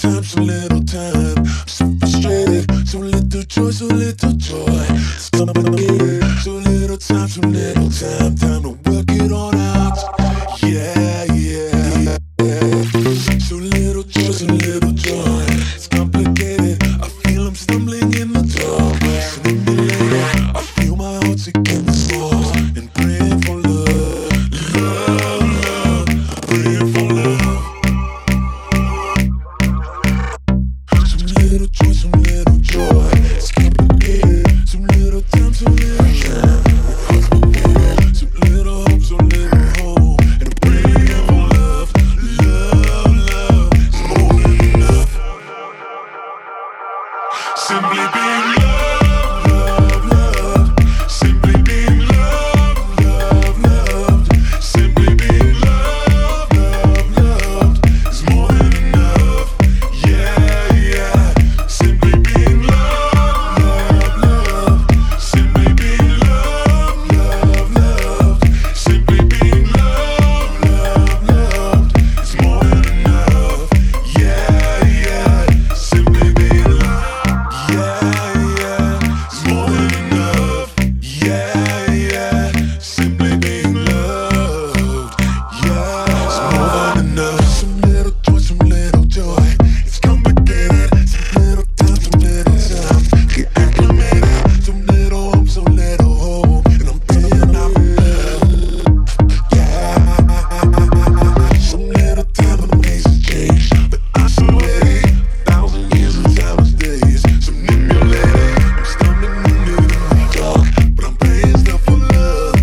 time, so little time. So frustrated, so little joy, so little joy. So little time, so little time. Time to work it on out. Yeah, yeah, yeah. So little joy, so little joy. It's complicated. I feel I'm stumbling in the dark. Stimulated. I feel my heart seeking the source and praying for love, love, love, praying for love. Some little joy, some little joy. It's complicated. Some little time, some little time. Some little hope, some little hope, and I'm praying for love, love, love. It's more than enough. Simply being loved, love, love. Simply being loved, love, loved. Simply being loved, love, loved. It's more than enough. Yeah, yeah. Simply being loved, love, loved. Simply being loved, love, loved. Simply being loved, love, loved. It's more than enough. Yeah, yeah. Simply being loved. Yeah, yeah. It's more than enough. Yeah, yeah. Simply being loved. Yeah, it's more than enough. Some little joy, some little joy. It's complicated. Some little time, some little time. Get acclimated. Some little hope, some little hope, and I'm praying out for love. Yeah. Some little time and places change, but I swear 1,000 years and 1,000 days. Some manipulated. I'm stumbling into the dark, but I'm praying still for love,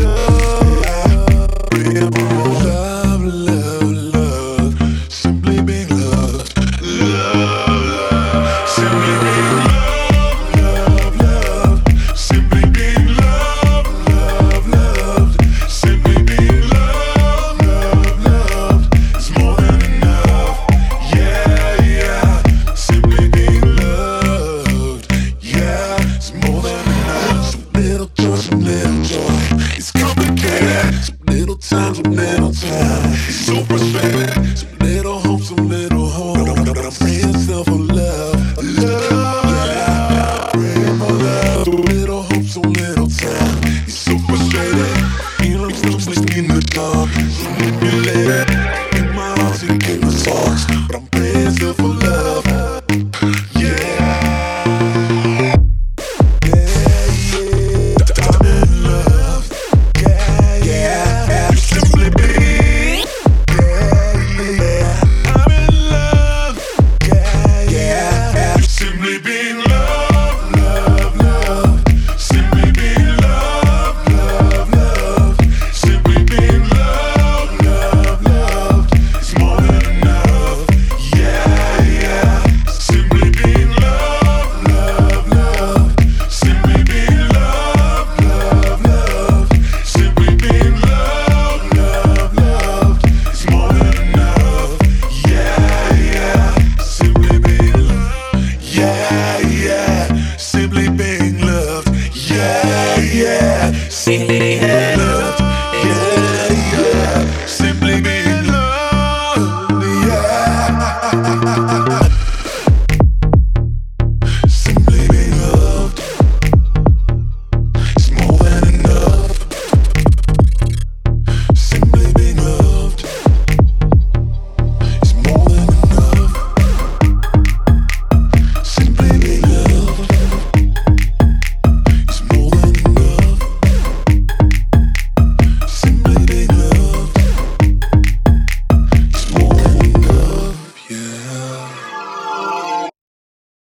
love. Praying for love, love, love. Simply being loved, love, love. Simply being loved, love, love. Simply being loved, love, loved. Simply being loved, love, loved. It's more than enough. Yeah, yeah. Simply being loved. Yeah, it's more than enough. Some little joy, some little joy. It's complicated. Some little time, some little time. It's so frustrating. Some little hope, some little hope. But I'm praying still for love, love. Yeah, praying for love. Some little hope, some little time. It's so frustrating. I feel I'm still sleeping in the dark. So manipulated. In my heart, seeking the source, but I'm praying still for love.